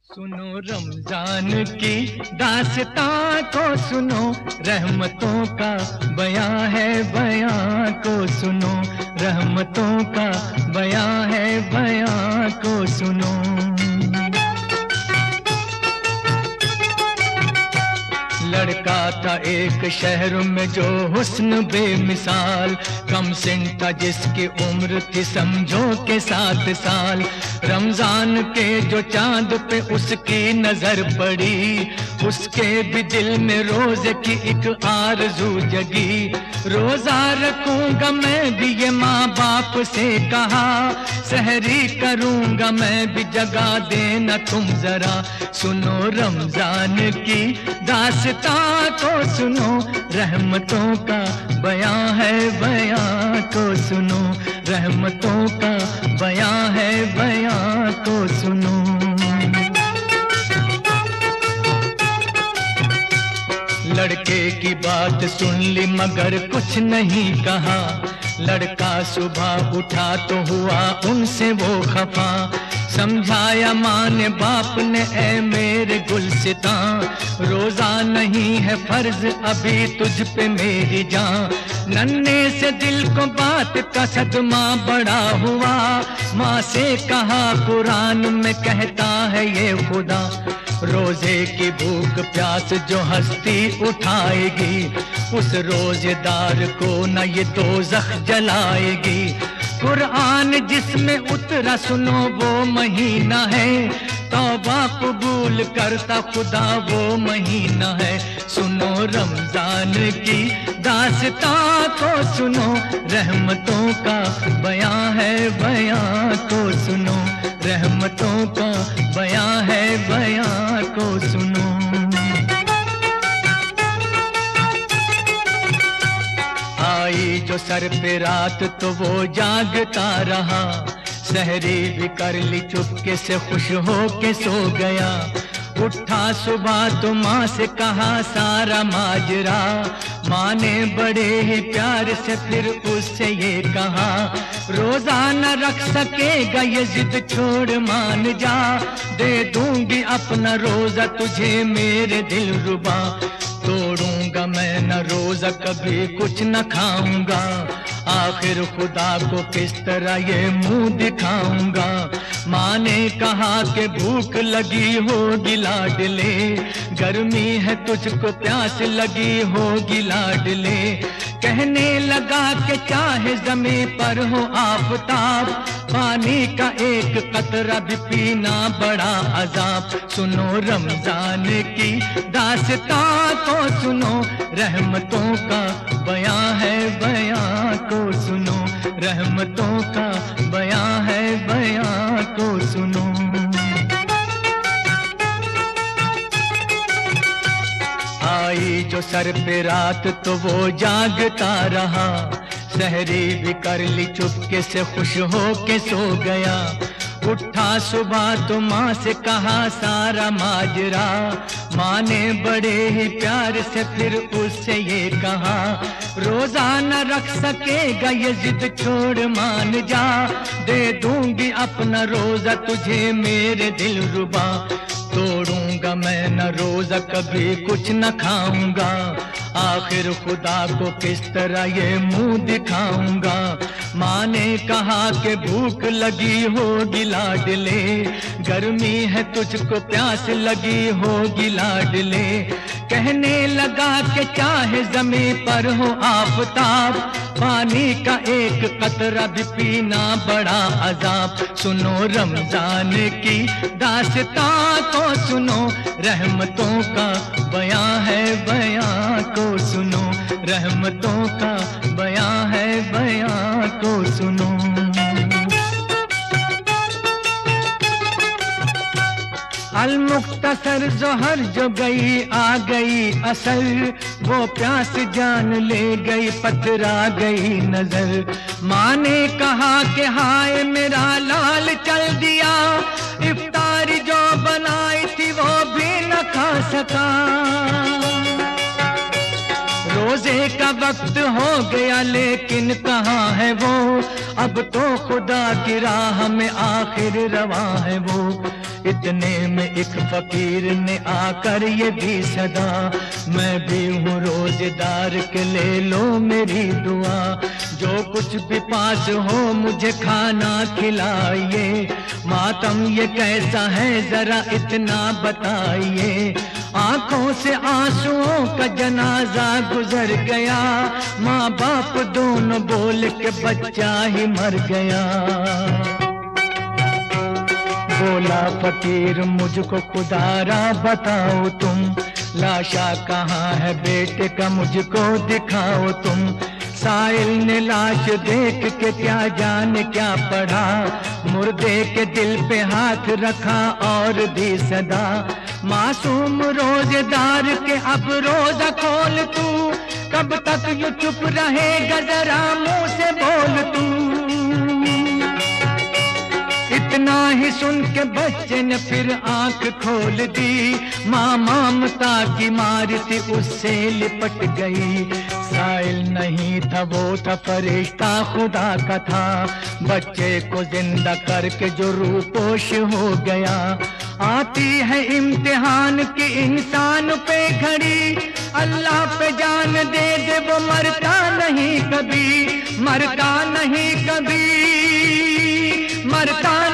सुनो रमजान की दास्तां को सुनो, रहमतों का बयां है बयां को सुनो, रहमतों का बयां है बयां को सुनो। लड़का था एक शहर में जो हुस्न बेमिसाल, कम सिन था जिसकी उम्र थी समझो के 7 साल। रमजान के जो चांद पे उसकी नजर पड़ी, उसके भी दिल में रोजे की एक आरज़ू जगी। रोजा रखूंगा मैं भी ये माँ बाप से कहा, सहरी करूंगा मैं भी जगा देना तुम जरा। सुनो रमजान की दास्तां को सुनो, रहमतों का बयां है बयां को सुनो, रहमतों का बयां है बयां को सुनो। लड़के की बात सुन ली मगर कुछ नहीं कहा, लड़का सुबह उठा तो हुआ उनसे वो खफा। समझाया माँ ने बाप ने ऐ मेरे गुलसितां, रोजा नहीं है फर्ज अभी तुझ पे मेरी जान। नन्हे से दिल को बात का सदमा बड़ा हुआ, माँ से कहा कुरान में कहता है ये खुदा, रोजे की भूख प्यास जो हस्ती उठाएगी, उस रोजेदार को न ये दोज़ख जलाएगी। कुरान जिसमें उतरा सुनो वो महीना है, तौबा कबूल करता खुदा वो महीना है। सुनो रमजान की दास्तां को सुनो, रहमतों का बयां है बयां को सुनो, रहमतों का बयां है बयां को सुनो। आई जो सर पे रात तो वो जागता रहा, सहरी भी कर ली चुपके से खुश हो के सो गया। उठा सुबह तो माँ से कहा सारा माजरा, माँ ने बड़े ही प्यार से फिर उससे ये कहा, रोजा न रख सकेगा ये जिद छोड़ मान जा, दे दूंगी अपना रोजा तुझे मेरे दिल रुबा। तोड़ूंगा मैं न रोजा कभी कुछ न खाऊंगा, आखिर खुदा को किस तरह ये मुंह दिखाऊंगा। माँ ने कहा कि भूख लगी होगी लाडले, गर्मी है तुझको प्यास लगी होगी लाडले। कहने लगा कि चाहे ज़मीं पर हो आफताब, पानी का एक कतरा भी पीना बड़ा अजाब। सुनो रमजान की दास्तां को सुनो, रहमतों का बयां है बयां को सुनो, रहमतों का बयां है बयां को सुनो। आई जो सर पे रात तो वो जागता रहा, सहरी भी कर ली चुपके से खुश हो के सो गया। उठा सुबह तो माँ से कहा सारा माजरा, माँ ने बड़े ही प्यार से फिर उससे ये कहा, रोजा न रख सकेगा ये जिद छोड़ मान जा, दे दूंगी अपना रोजा तुझे मेरे दिल रुबा। तोड़ूंगा मैं न रोजा कभी कुछ न खाऊंगा, आखिर खुदा को किस तरह ये मुंह दिखाऊंगा। माँ ने कहा कि भूख लगी होगी लाडले, गर्मी है तुझको प्यास लगी होगी लाडले। कहने लगा कि चाहे ज़मीं पर हो आफताब, पानी का एक कतरा भी पीना बड़ा अजाब। सुनो रमजान की दास्तां को सुनो, रहमतों का बयां है बयां को सुनो, रहमतों का बयां है बयां को सुनो। अल-मुख्तसर जोहर जो गई आ गई असल, वो प्यास जान ले गई पथरा गई नजर। माँ ने कहा कि हाय मेरा लाल चल दिया, इफ्तारी जो बनाई थी वो भी न खा सका। रोजे का वक्त हो गया लेकिन कहाँ है वो, अब तो खुदा की राह में आखिर रवा है वो। इतने में एक फकीर ने आकर ये भी सदा, मैं भी हूँ रोजेदार के ले लो मेरी दुआ। जो कुछ भी पास हो मुझे खाना खिलाइए, मातम ये कैसा है जरा इतना बताइए। आंखों से आंसुओं का जनाजा गुजर गया, माँ बाप दोनों बोल के बच्चा ही मर गया। बोला फकीर मुझको खुदारा बताओ तुम, लाशा कहाँ है बेटे का मुझको दिखाओ तुम। साइल ने लाश देख के क्या जाने क्या पढ़ा, मुर्दे के दिल पे हाथ रखा और दी सदा। मासूम रोजेदार के अब रोजा खोल तू, कब तक यूं चुप रहेगा जरा मुंह से बोल तू। इतना ही सुन के बच्चे ने फिर आंख खोल दी, माँ ममता की मारी थी उससे लिपट गई। साइल नहीं था वो था फरिश्ता खुदा का था, बच्चे को जिंदा करके जो रूपोश हो गया। आती है इम्तिहान की इंसान पे घड़ी, अल्लाह पे जान दे दे वो मरता नहीं कभी, मरता नहीं कभी, मरता